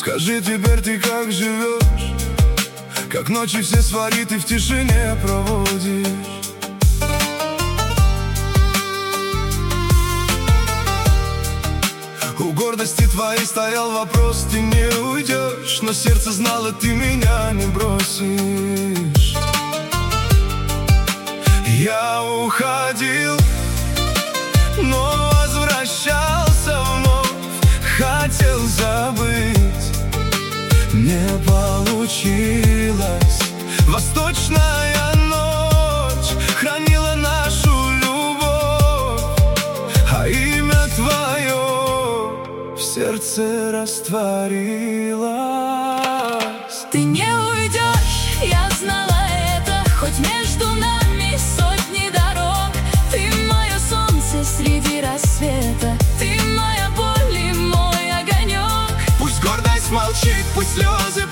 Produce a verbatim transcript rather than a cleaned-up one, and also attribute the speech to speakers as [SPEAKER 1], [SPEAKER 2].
[SPEAKER 1] Скажи теперь ты, как живешь, как ночи все свои ты в тишине проводишь. У гордости твоей стоял вопрос, ты не уйдешь, но сердце знало, ты меня не бросишь. Я уходил, но возвращался вновь, хотел забыть, не получилось. Восточная ночь хранила нашу любовь, а имя твое в сердце растворилось.
[SPEAKER 2] Ты не уйдешь, я знала это, хоть между нами сотни дорог. Ты мое солнце среди рассвета, ты моя боль и мой огонек.
[SPEAKER 1] Пусть гордость молчит, пусть слезы